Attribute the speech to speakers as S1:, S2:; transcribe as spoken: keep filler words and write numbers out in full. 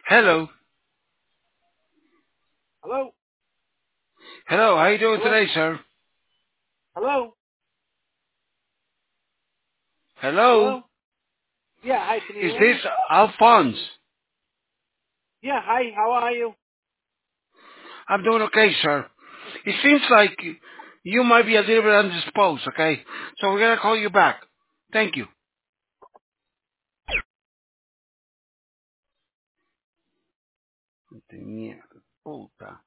S1: Hello.
S2: Hello?
S1: Hello, how you doing
S2: Hello?
S1: today, sir?
S2: Hello?
S1: Hello?
S2: Hello? Yeah, hi, can you
S1: Is
S2: hear
S1: this
S2: me?
S1: Alphonse?
S2: Yeah, hi, how are you?
S1: I'm doing okay, sir. It seems like you might be a little bit indisposed, okay? So we're gonna call you back. Thank you. Mierda, puta.